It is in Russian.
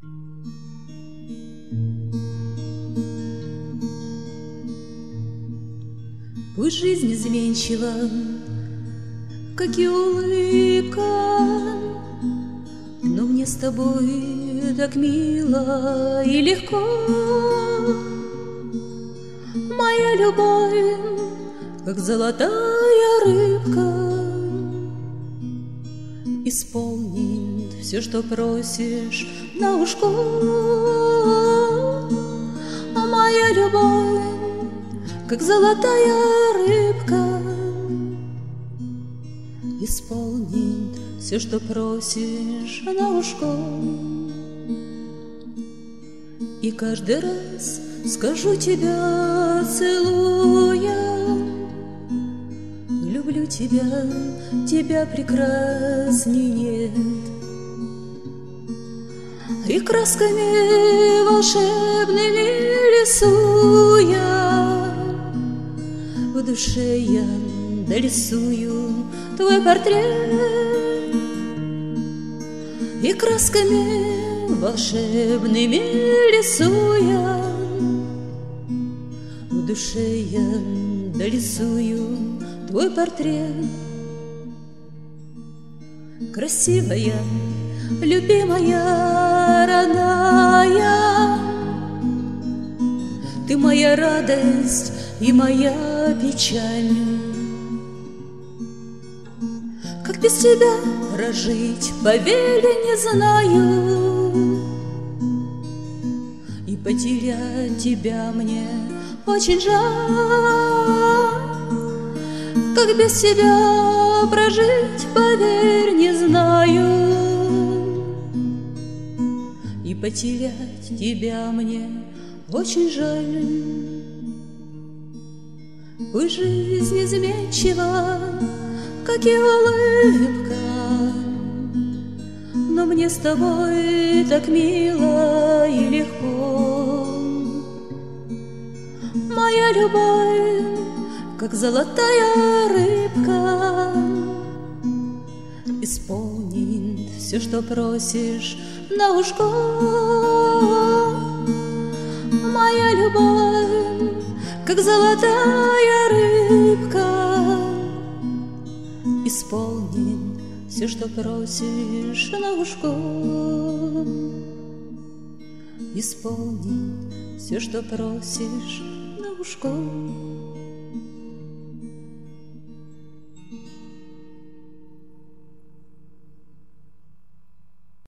Пусть жизнь изменчива, как и улыбка, но мне с тобой так мило и легко. Моя любовь, как золотая рыбка, исполнит все, что просишь на ушко. А моя любовь, как золотая рыбка, исполнит все, что просишь на ушко. И каждый раз скажу тебя, целуя: люблю тебя, тебя прекрасней нет. И красками волшебными рисуя, в душе я дорисую твой портрет. И красками волшебными рисуя, в душе я дорисую твой портрет. Красивая, любимая, родная, ты моя радость и моя печаль. Как без тебя прожить, поверь, не знаю. И потерять тебя мне очень жаль. Как без тебя прожить, поверь, не знаю. И потерять тебя мне очень жаль. Пусть жизнь изменчива, как и улыбка, но мне с тобой так мило и легко. Моя любовь, как золотая рыбка, исполнит все, что просишь на ушко. Моя любовь, как золотая рыбка, исполнит все, что просишь на ушко. Исполнит все, что просишь на ушко.